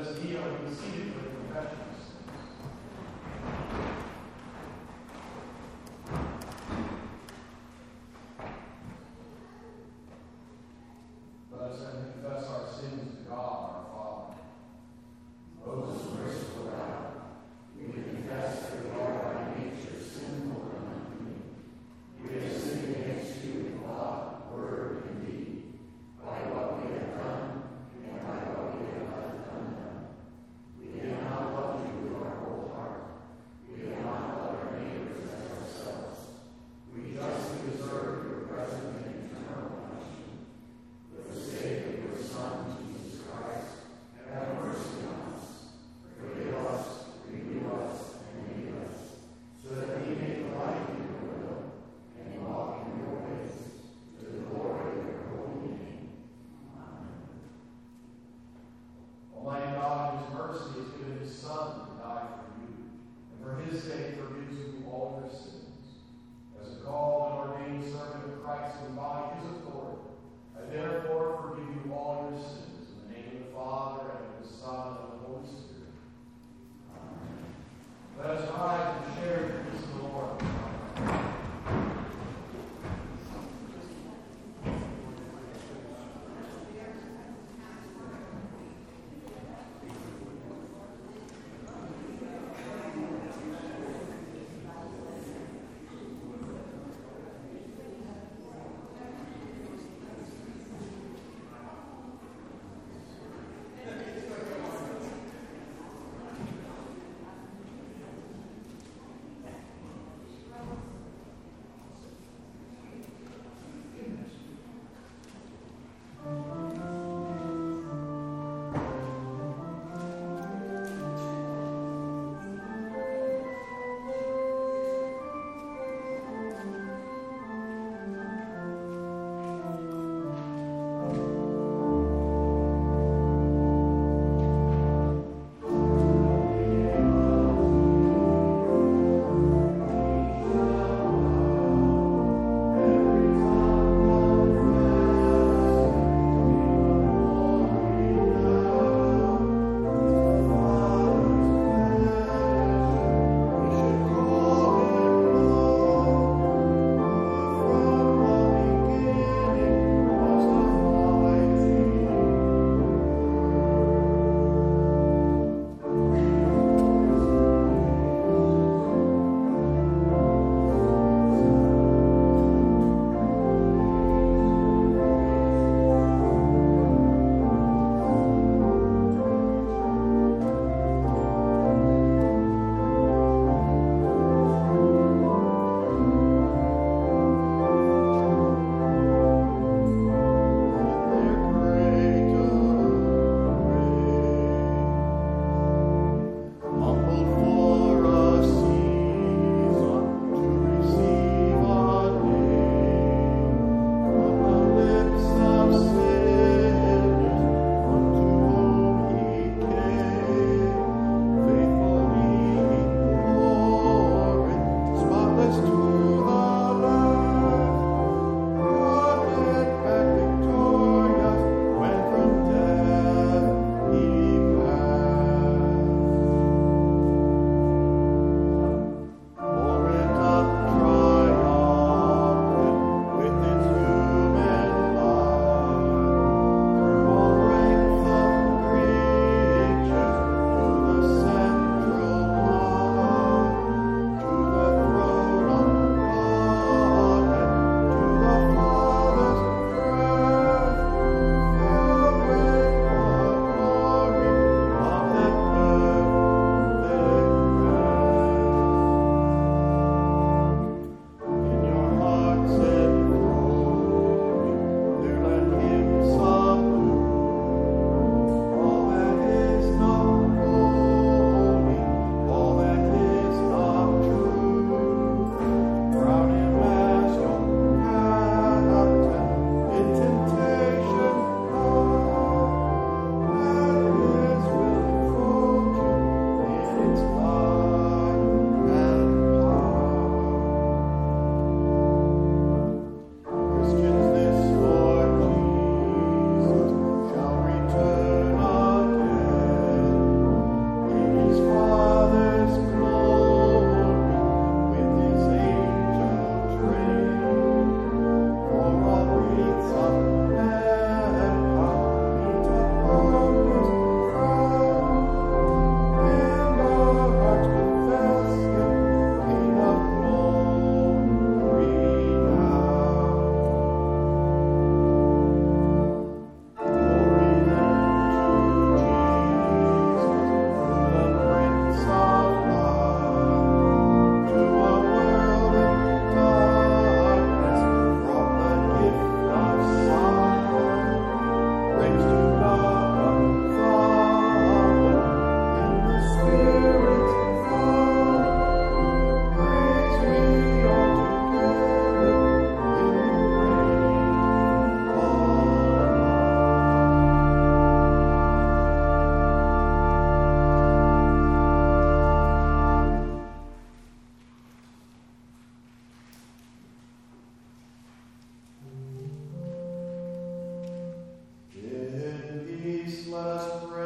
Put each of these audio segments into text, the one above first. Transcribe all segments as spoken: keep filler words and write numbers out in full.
us kneel and be seated for the confession of sins. Let us then confess our sins to God, our Father. Most merciful God, we confess that we are by nature sinful and unclean. We have sinned against you in thought, word, and deed, by what we have done and by what we have not undone. We have not loved you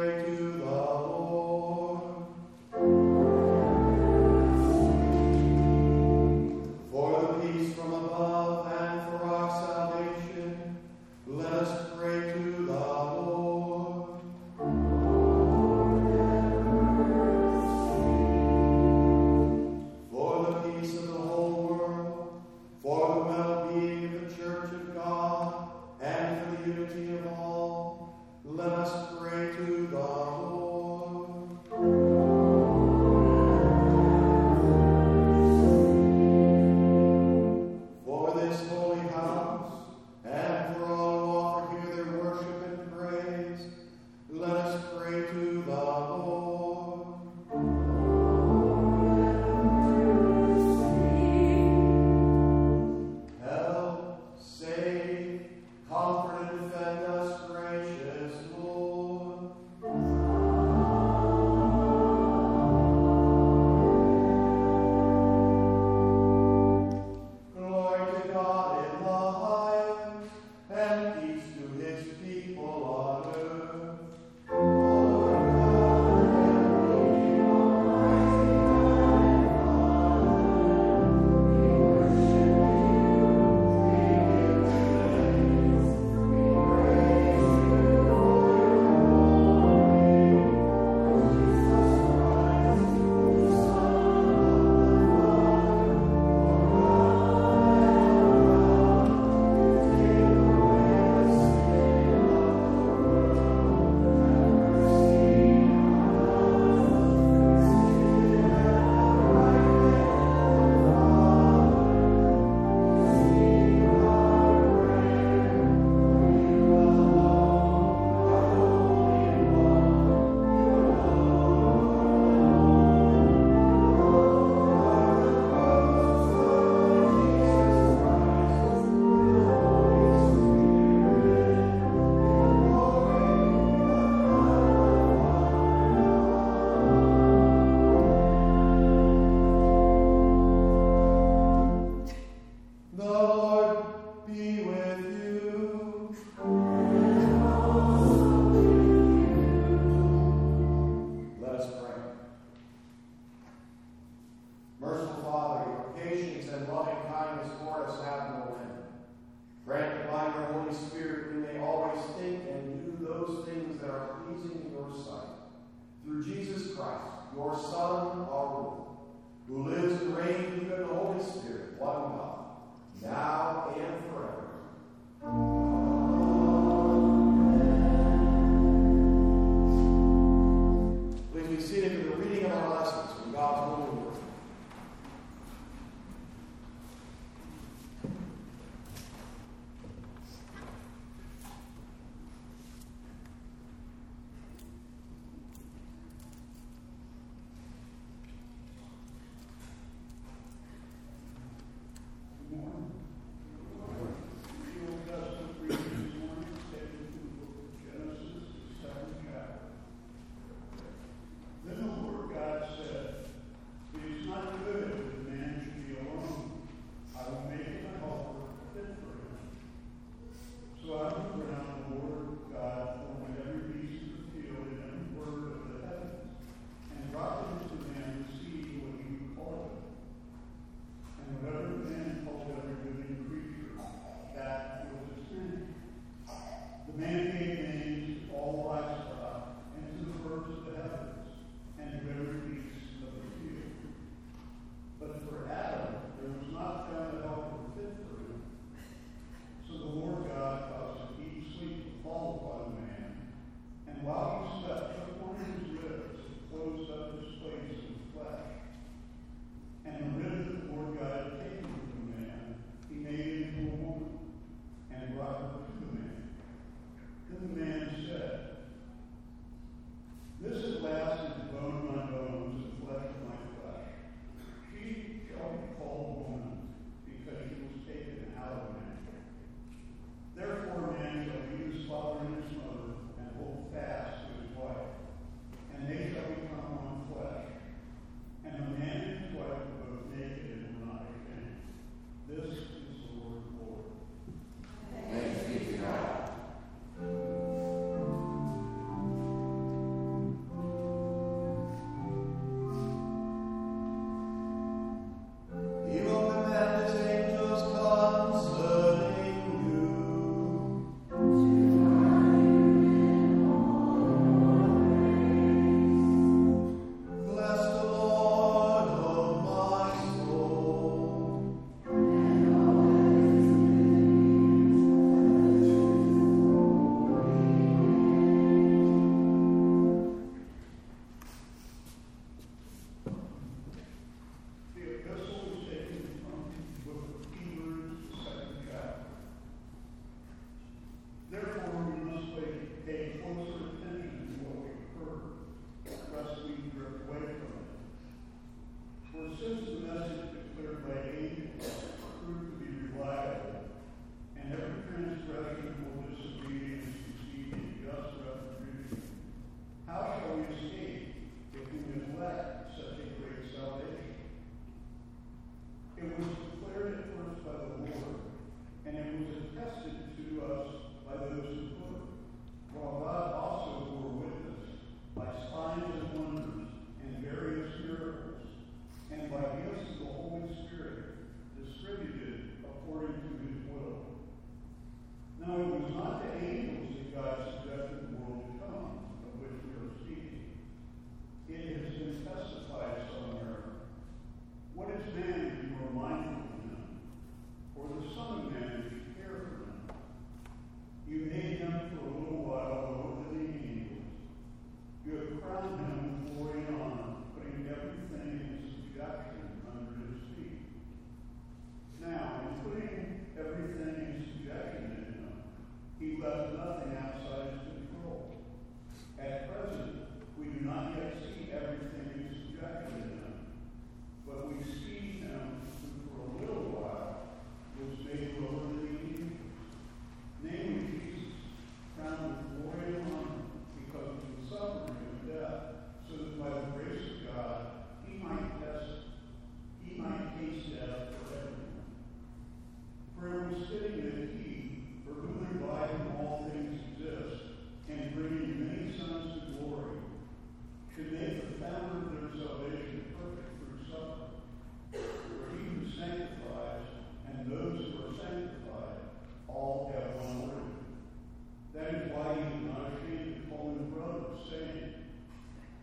pray to the Lord. For the peace from above and for our salvation, let us pray to the Lord. For the peace of the whole world, for the well-being of the Church of God, and for the unity of all, let us pray to the Lord. For this holy house, and for all who offer here their worship and praise, let us pray to the Lord. Help, save, comfort, and defend us, gracious Lord. Glory to God in the highest, and peace to his people on earth. Lord God, the Lord be with you. Let us pray. Merciful Father, your patience and loving kindness toward us have no end. Grant that by your Holy Spirit we may always think and do those things that are pleasing in your sight. Through Jesus Christ, your Son, our Lord, who lives and reigns with you in the Holy Spirit, one God, now and forever. Please be seated for the reading of our lessons from God's holy word. The Old Testament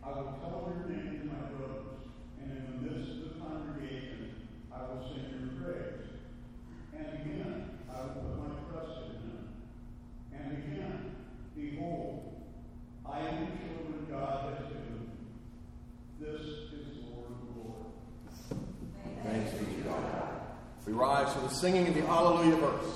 I will tell your name to my brothers, and in the midst of the congregation I will sing your praise. And again I will put my trust in him. And again, behold, I am the children God has given me. This is the word of the Lord. Thanks be to God. We rise for the singing of the Hallelujah verse.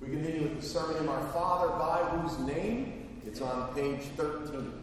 We continue with the Sermon of Our Father, by whose name. It's on page thirteen.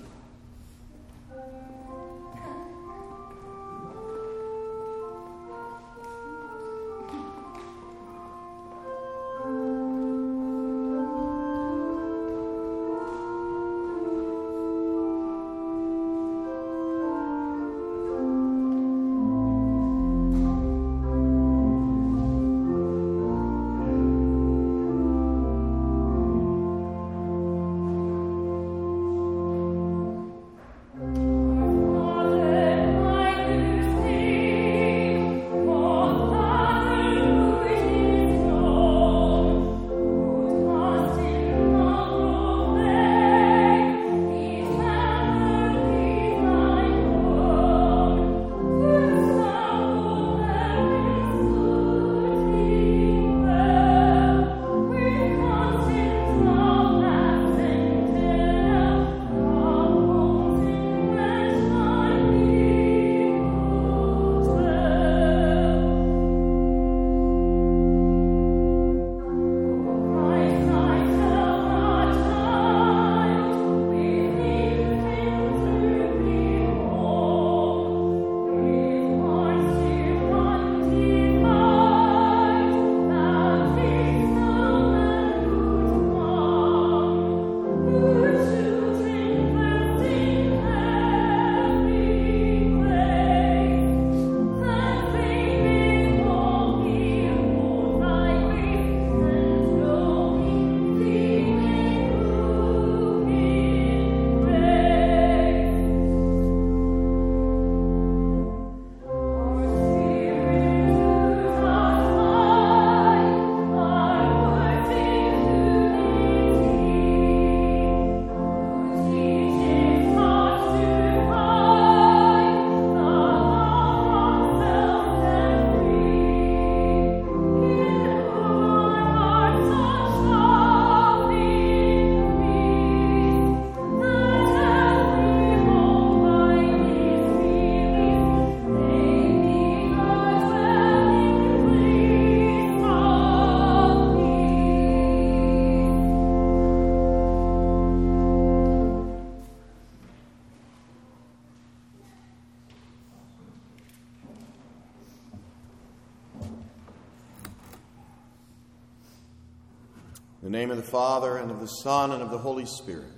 In the name of the Father, and of the Son, and of the Holy Spirit.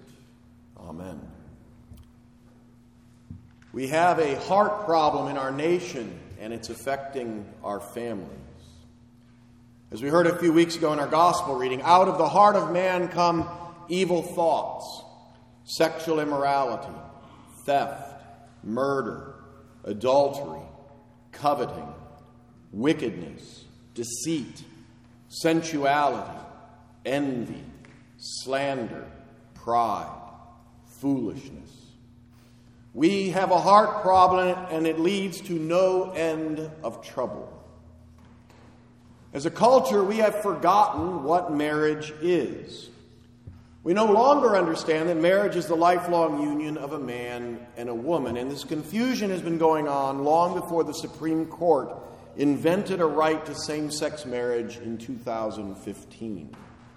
Amen. We have a heart problem in our nation, and it's affecting our families. As we heard a few weeks ago in our gospel reading, out of the heart of man come evil thoughts, sexual immorality, theft, murder, adultery, coveting, wickedness, deceit, sensuality, envy, slander, pride, foolishness. We have a heart problem, and it leads to no end of trouble. As a culture, we have forgotten what marriage is. We no longer understand that marriage is the lifelong union of a man and a woman, and this confusion has been going on long before the Supreme Court invented a right to same-sex marriage in two thousand fifteen.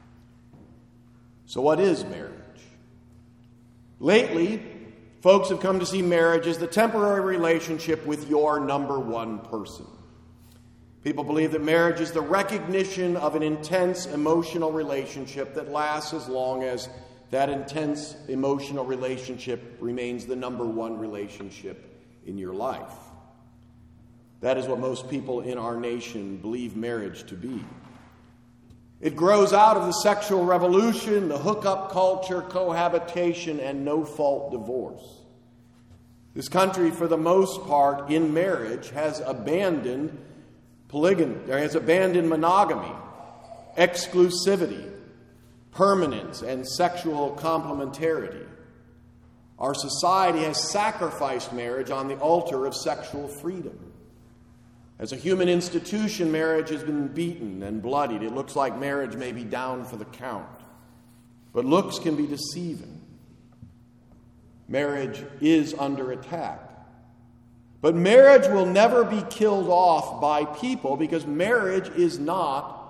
So what is marriage? Lately, folks have come to see marriage as the temporary relationship with your number one person. People believe that marriage is the recognition of an intense emotional relationship that lasts as long as that intense emotional relationship remains the number one relationship in your life. That is what most people in our nation believe marriage to be. It grows out of the sexual revolution, the hookup culture, cohabitation, and no-fault divorce. This country, for the most part, in marriage, has abandoned polygamy, or has abandoned monogamy, exclusivity, permanence, and sexual complementarity. Our society has sacrificed marriage on the altar of sexual freedom. As a human institution, marriage has been beaten and bloodied. It looks like marriage may be down for the count. But looks can be deceiving. Marriage is under attack. But marriage will never be killed off by people because marriage is not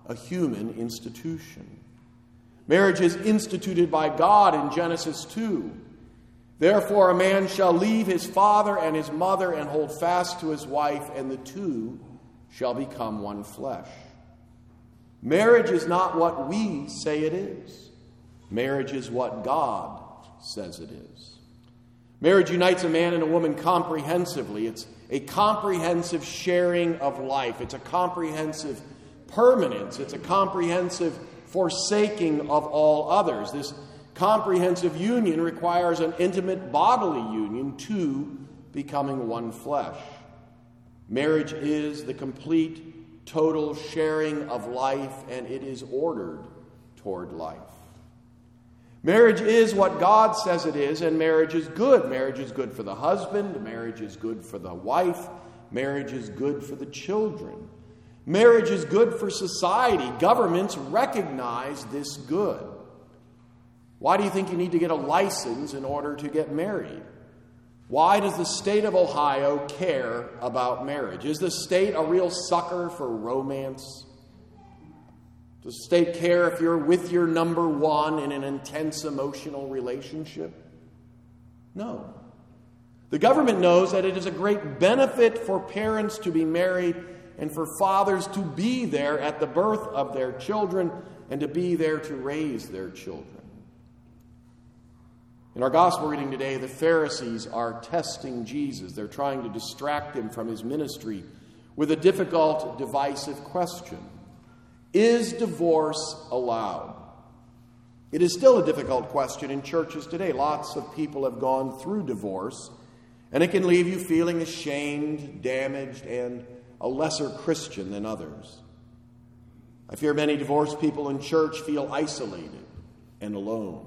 a human institution. Marriage is instituted by God in Genesis two. Therefore, a man shall leave his father and his mother and hold fast to his wife, and the two shall become one flesh. Marriage is not what we say it is. Marriage is what God says it is. Marriage unites a man and a woman comprehensively. It's a comprehensive sharing of life. It's a comprehensive permanence. It's a comprehensive forsaking of all others. This comprehensive union requires an intimate bodily union, two becoming one flesh. Marriage is the complete, total sharing of life, and it is ordered toward life. Marriage is what God says it is, and marriage is good. Marriage is good for the husband. Marriage is good for the wife. Marriage is good for the children. Marriage is good for society. Governments recognize this good. Why do you think you need to get a license in order to get married? Why does the state of Ohio care about marriage? Is the state a real sucker for romance? Does the state care if you're with your number one in an intense emotional relationship? No. The government knows that it is a great benefit for parents to be married and for fathers to be there at the birth of their children and to be there to raise their children. In our gospel reading today, the Pharisees are testing Jesus. They're trying to distract him from his ministry with a difficult, divisive question. Is divorce allowed? It is still a difficult question in churches today. Lots of people have gone through divorce, and it can leave you feeling ashamed, damaged, and a lesser Christian than others. I fear many divorced people in church feel isolated and alone.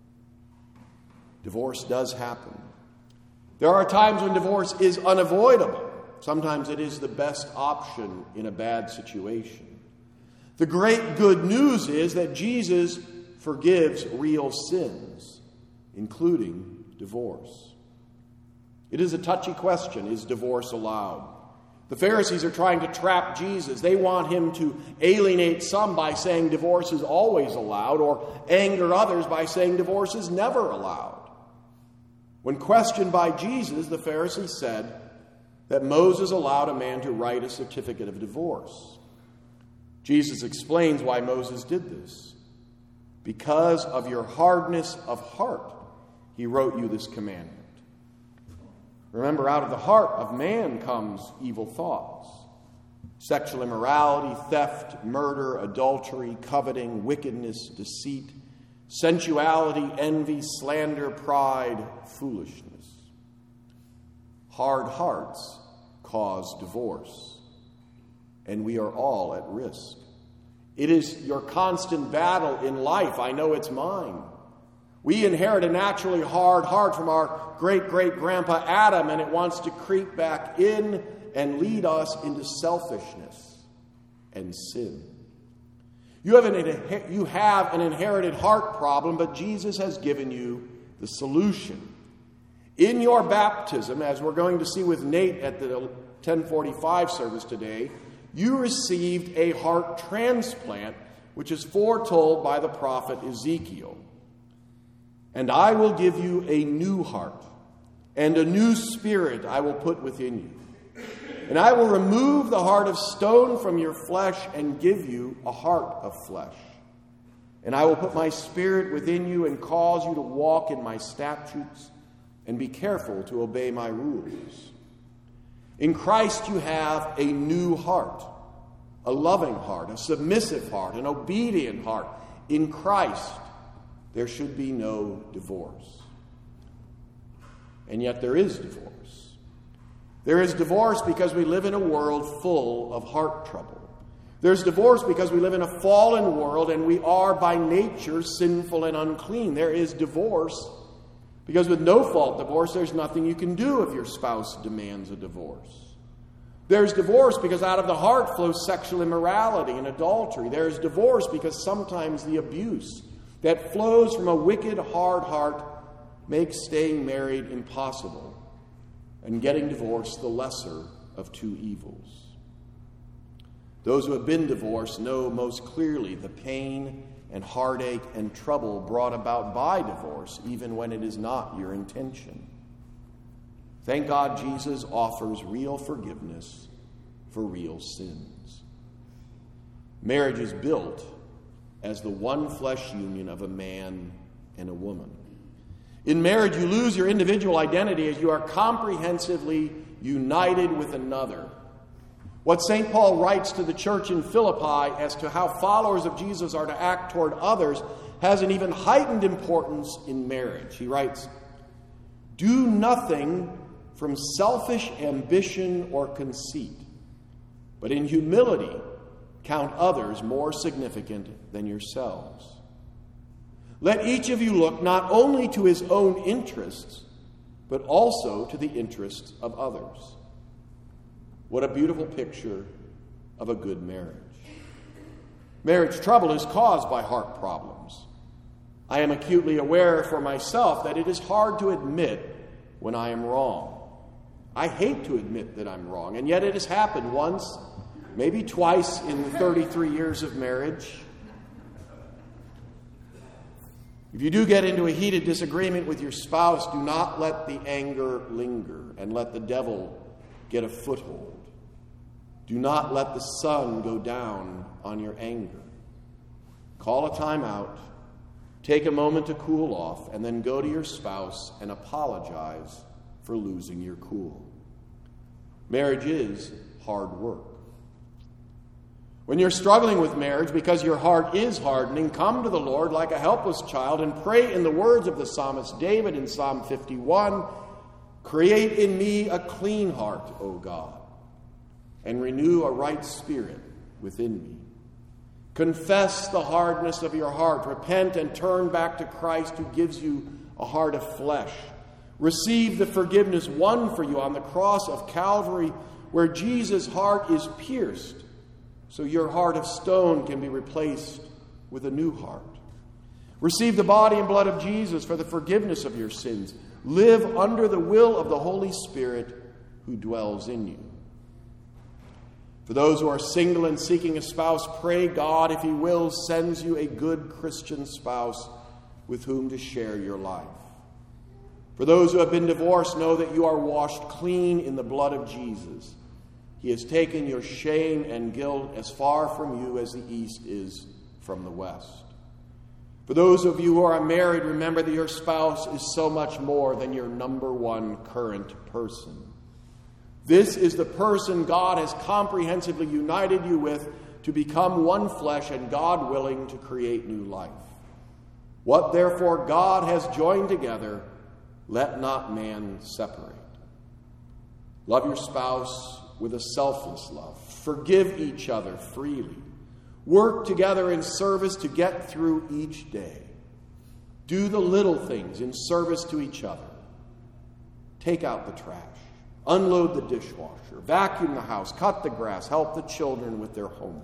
Divorce does happen. There are times when divorce is unavoidable. Sometimes it is the best option in a bad situation. The great good news is that Jesus forgives real sins, including divorce. It is a touchy question. Is divorce allowed? The Pharisees are trying to trap Jesus. They want him to alienate some by saying divorce is always allowed, or anger others by saying divorce is never allowed. When questioned by Jesus, the Pharisees said that Moses allowed a man to write a certificate of divorce. Jesus explains why Moses did this. Because of your hardness of heart, he wrote you this commandment. Remember, out of the heart of man comes evil thoughts, sexual immorality, theft, murder, adultery, coveting, wickedness, deceit, sensuality, envy, slander, pride, foolishness. Hard hearts cause divorce, and we are all at risk. It is your constant battle in life. I know it's mine. We inherit a naturally hard heart from our great-great-grandpa Adam, and it wants to creep back in and lead us into selfishness and sin. You have an, you have an inherited heart problem, but Jesus has given you the solution. In your baptism, as we're going to see with Nate at the ten forty-five service today, you received a heart transplant, which is foretold by the prophet Ezekiel. And I will give you a new heart, and a new spirit I will put within you. And I will remove the heart of stone from your flesh and give you a heart of flesh. And I will put my spirit within you and cause you to walk in my statutes and be careful to obey my rules. In Christ you have a new heart, a loving heart, a submissive heart, an obedient heart. In Christ there should be no divorce. And yet there is divorce. There is divorce because we live in a world full of heart trouble. There's divorce because we live in a fallen world and we are by nature sinful and unclean. There is divorce because with no fault divorce, there's nothing you can do if your spouse demands a divorce. There's divorce because out of the heart flows sexual immorality and adultery. There's divorce because sometimes the abuse that flows from a wicked, hard heart makes staying married impossible, and getting divorced the lesser of two evils. Those who have been divorced know most clearly the pain and heartache and trouble brought about by divorce, even when it is not your intention. Thank God Jesus offers real forgiveness for real sins. Marriage is built as the one flesh union of a man and a woman. In marriage, you lose your individual identity as you are comprehensively united with another. What Saint Paul writes to the church in Philippi as to how followers of Jesus are to act toward others has an even heightened importance in marriage. He writes, "Do nothing from selfish ambition or conceit, but in humility count others more significant than yourselves. Let each of you look not only to his own interests, but also to the interests of others." What a beautiful picture of a good marriage. Marriage trouble is caused by heart problems. I am acutely aware for myself that it is hard to admit when I am wrong. I hate to admit that I'm wrong, and yet it has happened once, maybe twice in the thirty-three years of marriage. If you do get into a heated disagreement with your spouse, do not let the anger linger and let the devil get a foothold. Do not let the sun go down on your anger. Call a time out, take a moment to cool off, and then go to your spouse and apologize for losing your cool. Marriage is hard work. When you're struggling with marriage because your heart is hardening, come to the Lord like a helpless child and pray in the words of the psalmist David in Psalm fifty-one, "Create in me a clean heart, O God, and renew a right spirit within me." Confess the hardness of your heart. Repent and turn back to Christ who gives you a heart of flesh. Receive the forgiveness won for you on the cross of Calvary, where Jesus' heart is pierced, so your heart of stone can be replaced with a new heart. Receive the body and blood of Jesus for the forgiveness of your sins. Live under the will of the Holy Spirit who dwells in you. For those who are single and seeking a spouse, pray God, if He will, sends you a good Christian spouse with whom to share your life. For those who have been divorced, know that you are washed clean in the blood of Jesus. He has taken your shame and guilt as far from you as the east is from the west. For those of you who are married, remember that your spouse is so much more than your number one current person. This is the person God has comprehensively united you with to become one flesh and, God willing, to create new life. What therefore God has joined together, let not man separate. Love your spouse with a selfless love. Forgive each other freely. Work together in service to get through each day. Do the little things in service to each other. Take out the trash. Unload the dishwasher. Vacuum the house. Cut the grass. Help the children with their homework.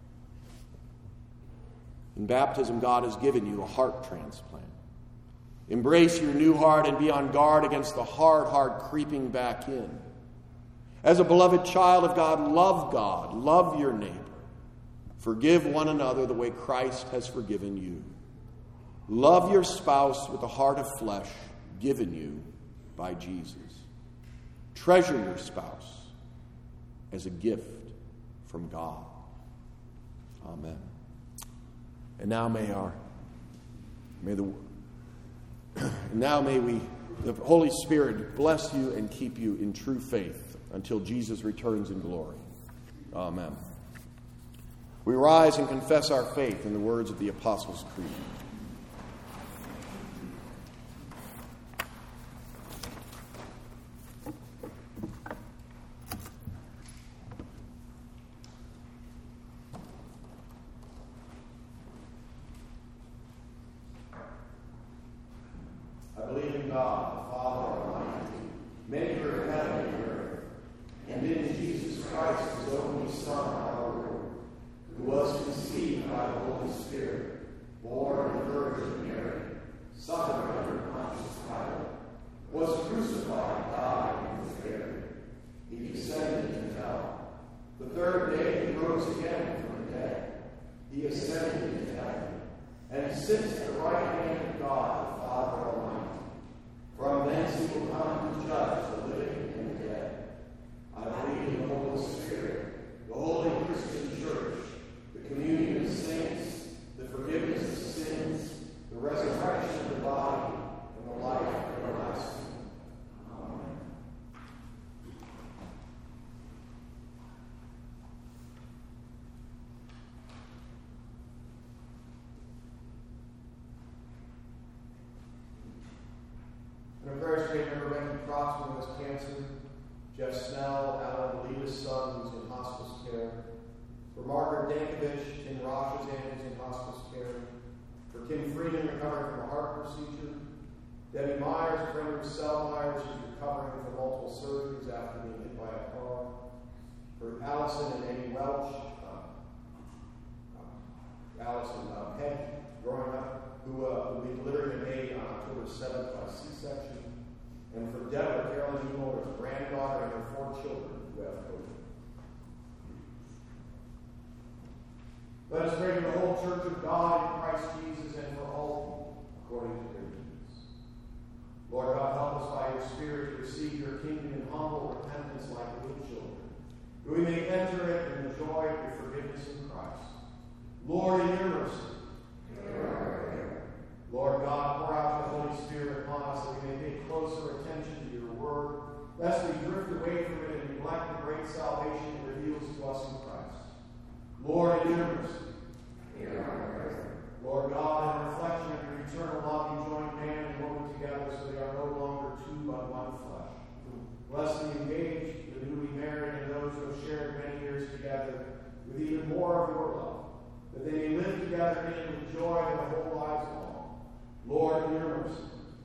In baptism, God has given you a heart transplant. Embrace your new heart and be on guard against the hard heart creeping back in. As a beloved child of God, love God. Love your neighbor. Forgive one another the way Christ has forgiven you. Love your spouse with a heart of flesh given you by Jesus. Treasure your spouse as a gift from God. Amen. And now may our, may the, and now may we, the Holy Spirit bless you and keep you in true faith until Jesus returns in glory. Amen. We rise and confess our faith in the words of the Apostles' Creed. I believe in God, the Father Almighty, maker of heaven and earth, and in Jesus Christ, his only Son, our Lord, who was conceived by the Holy Spirit, born of the Virgin Mary, suffered under Pontius Pilate, was crucified, died, and was buried. He descended into hell. The third day he rose again from the dead. He ascended into heaven, and he sits at the right hand of God, the Father Almighty. From thence he will come to judge the living and the dead. I believe in the Holy Spirit, the holy Christian church, the communion of saints, the forgiveness of sins, the resurrection of the body, and the life everlasting. Amen. In a prayer today, remember Becky Crossman who has cancer, Jeff Snell, Alan Levis' son, who's in hospice care, for Margaret Dankovich, Tim Rosh's aunt, who's in hospice care, for Kim Frieden, recovering from a heart procedure, Debbie Myers, a friend of Sel Myers, who's recovering from multiple surgeries after being hit by a car, for Allison and Amy Welch, uh, uh, Allison uh, Peck, growing up, who uh, will be delivering a baby on October seventh by C-section, and for Deborah Carolyn E. Muller's granddaughter and her four children who have COVID. Let us pray to the whole church of God in Christ Jesus and for all people, according to their needs. Lord God, help us by your Spirit to receive your kingdom in humble repentance like little children, that we may enter it in the joy of your forgiveness in Christ. Lord, in your mercy. Lord God, pour out your Holy Spirit upon us that we may pay closer attention to your word, lest we drift away from it and neglect the great salvation it reveals to us in Christ. Lord, in your mercy. Lord God, in reflection of your eternal love, you joined man and woman together so they are no longer two but one flesh. Bless the engaged, the newly married, and those who have shared many years together with even more of your love, that they may live together in with joy their whole lives long. Lord, in your mercy.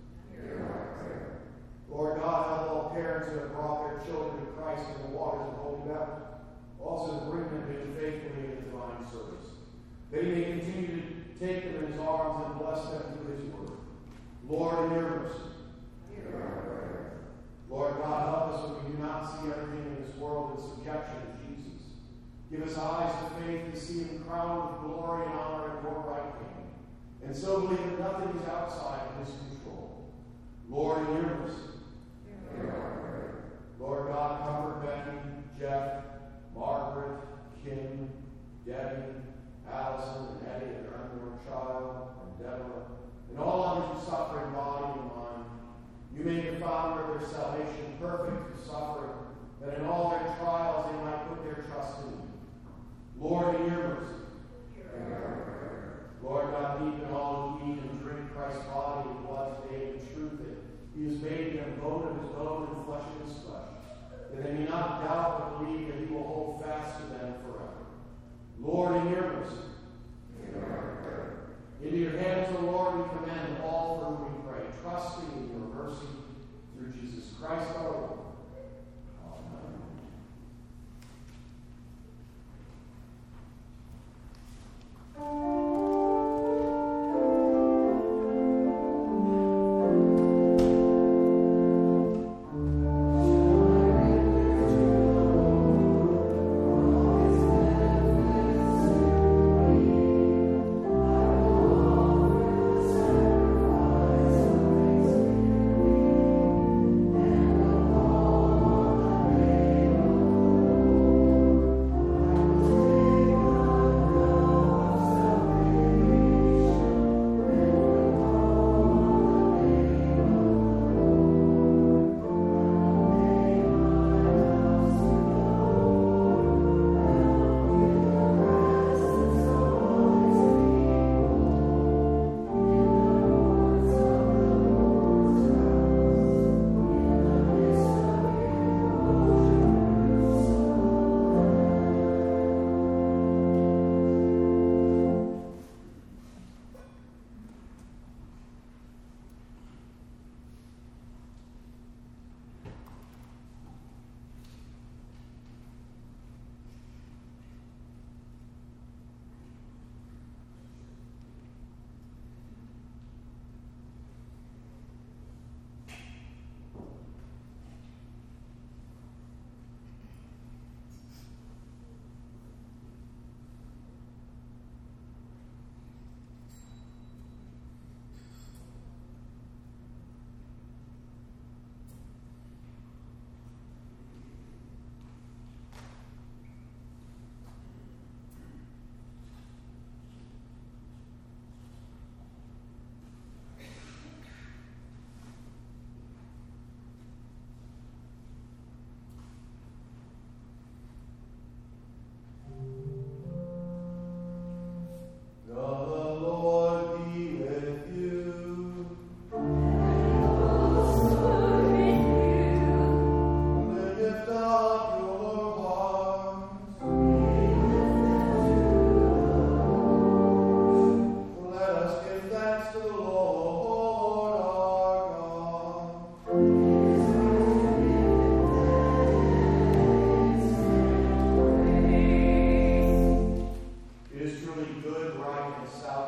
Lord God, help all parents who have brought their children to Christ in the waters of holy baptism, also to bring them in faithfully in the divine service, that he may continue to take them in his arms and bless them through his word. Lord, in your mercy. Lord God, help us when we do not see everything in this world in subjection to Jesus. Give us eyes of faith to see him crowned with glory and honor at your right hand, and so believe that nothing is outside of his control. Lord, in your mercy. Lord God, comfort Becky, Jeff, Margaret, Kim, Debbie, Allison, and Eddie, and their unborn child, and Deborah, and all others who suffer in body and mind. You make the founder of their salvation perfect through suffering, that in all their trials they might put their trust in you. Lord, in your mercy. Lord God, deepen all who eat and drink Christ's body and blood today in truth that he has made them bone of his bone and flesh of his flesh, that they may not doubt but believe that he will hold fast to them forever. Lord, in your mercy. Into your hands, O Lord, we commend all for whom we pray, trusting in your mercy through Jesus Christ our Lord. Amen.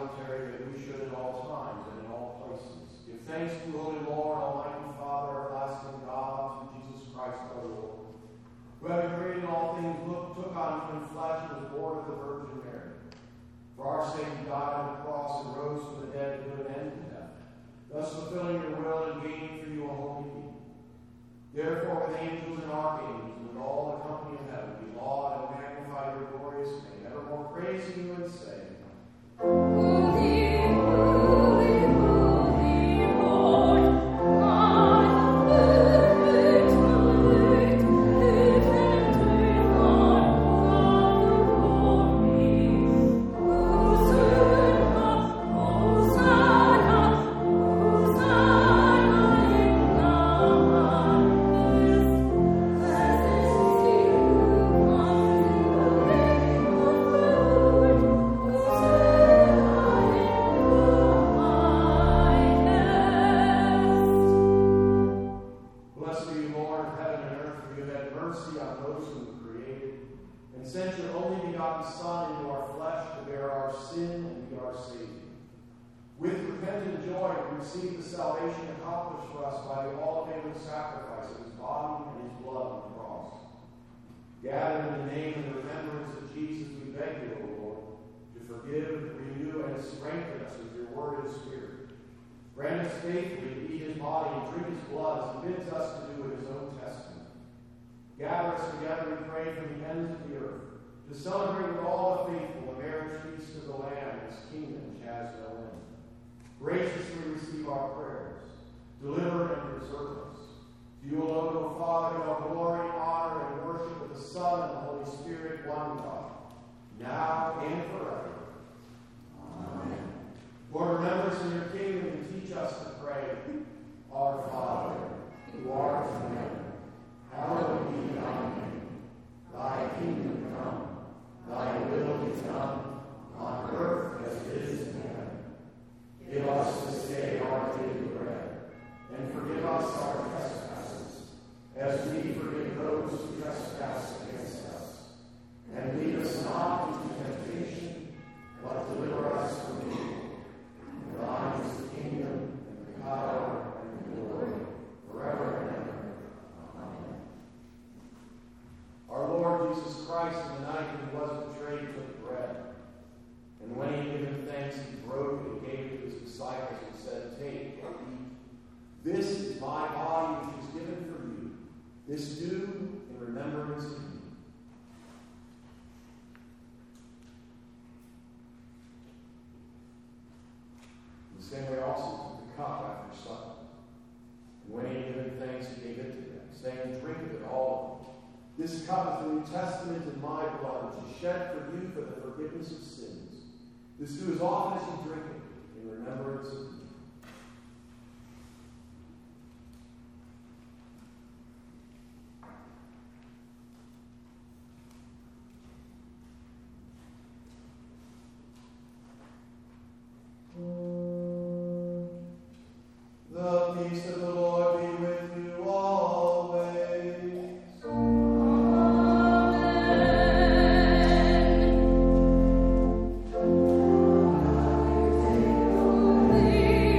salutary that we should at all times and in all places give thanks to you, Holy Lord, Almighty Father, everlasting God, through Jesus Christ our Lord, who having created all things, look, took on human flesh and was born of the Virgin Mary. For our sake he died on the cross and rose from the dead to put an end to death, thus fulfilling your will and gaining for you a holy kingdom. Therefore, with angels and archangels and with all the company of heaven, we laud and magnify your glorious name, evermore praising you and saying, Holy, holy, holy Lord, God, perfect light, live and reign on glory. Hosanna, Hosanna, Hosanna in the highest. Blessed is he who comes in the name of the Lord. Hosanna. Blessed are you, Lord of heaven and earth, for you have had mercy on those whom you created, and sent your only begotten Son into our flesh to bear our sin and be our Savior. With repentant joy, we receive the salvation accomplished for us by the all-availing sacrifice of his body and his blood on the cross. Gathered in the name and remembrance of Jesus, we beg you, O Lord, to forgive, renew, and strengthen us with your word and spirit. Grant us faithfully to eat his body and drink his blood as he bids us to do in his own testament. Gather us together, we pray, from the ends of the earth, to celebrate with all the faithful the marriage feast of the Lamb, his kingdom which has no end. Graciously receive our prayers. Deliver and preserve us. To you alone, O Father, in all glory, honor, and worship with the Son and the Holy Spirit, one God, now and forever. Amen. Lord, remember us in your kingdom and teach us to pray. Our Father, who art in heaven, hallowed be thy name. Thy kingdom come, thy will be done, on earth as it is in heaven. Give us this day our daily bread, and forgive us our trespasses, as we forgive those who trespass against us. And lead us not into temptation, but deliver us from evil. For thine is the kingdom, and the power, and the glory, forever and ever. Amen. Our Lord Jesus Christ, in the night when he was betrayed, took bread. And when he had given thanks, he broke it and gave it to his disciples and said, "Take and eat. This is my body which is given for you. This do in remembrance of me." In the same way also took the cup after supper. And when he had given thanks, he gave it to them, saying, "Drink of it, all of it. This cup is the New Testament in my blood, which is shed for you for the forgiveness of sins. This do as often as you drink it in remembrance of me." The peace of the Lord be with you always. Amen.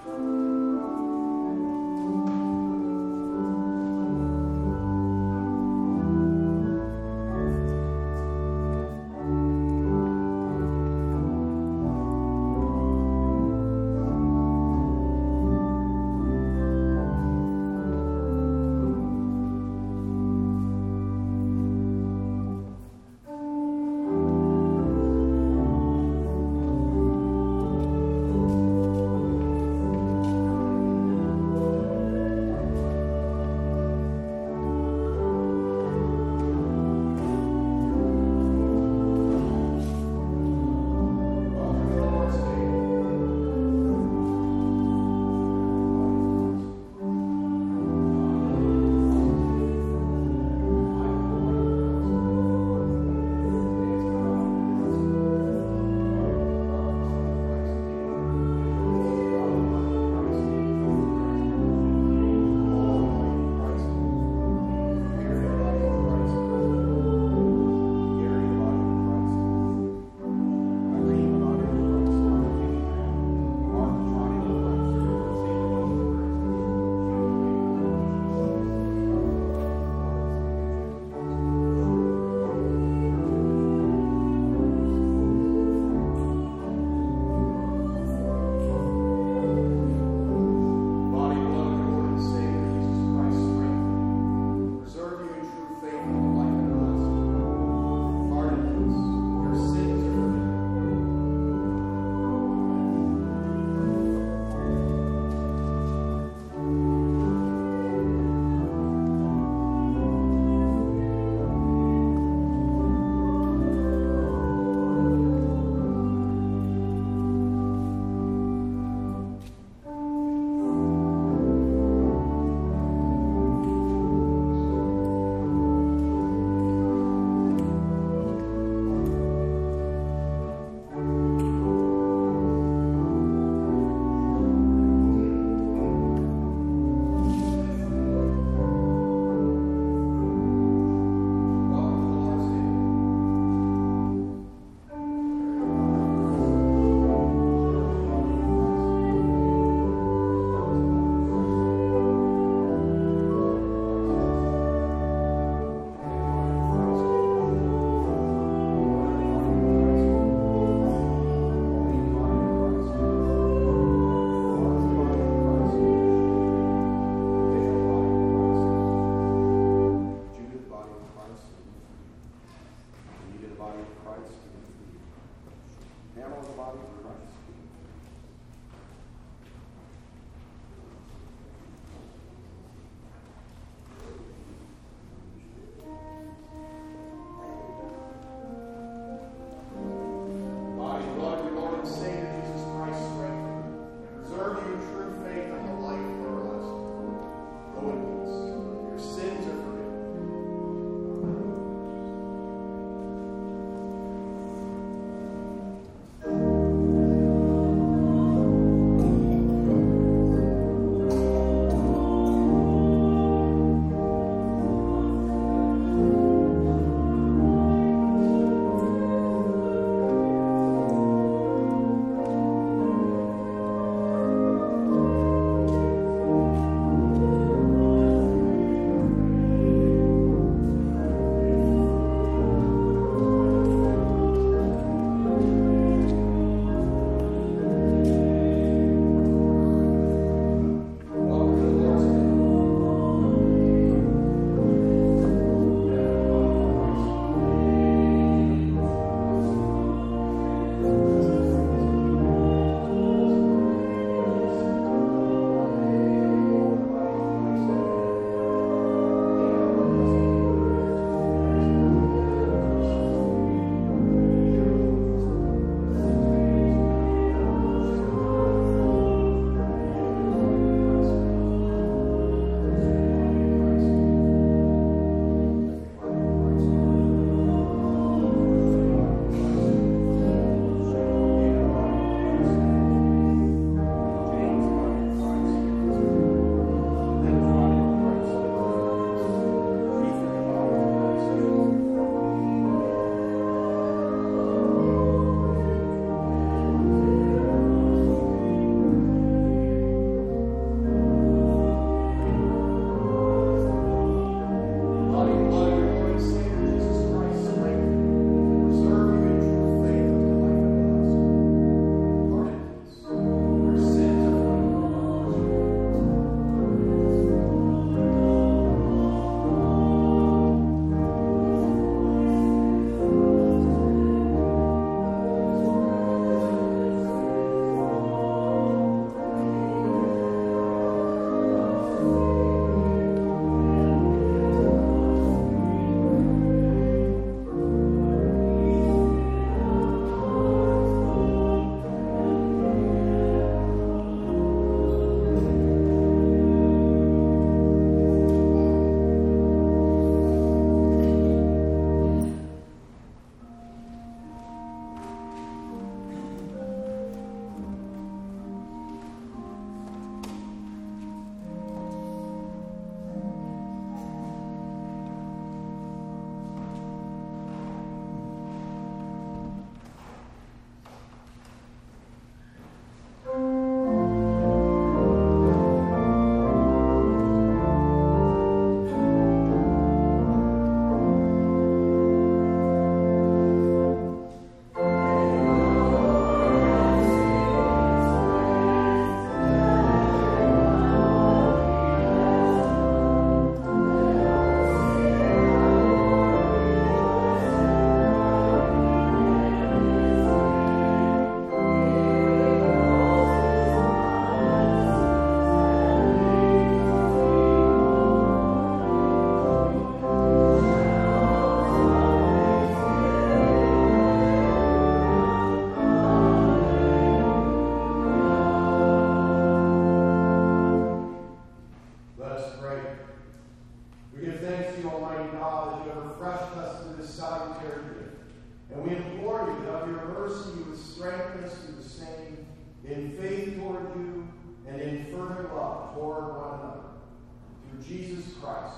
Thank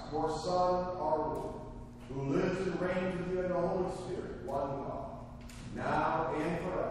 your Son, our Lord, who lives and reigns with you in the Holy Spirit, one God, now and forever.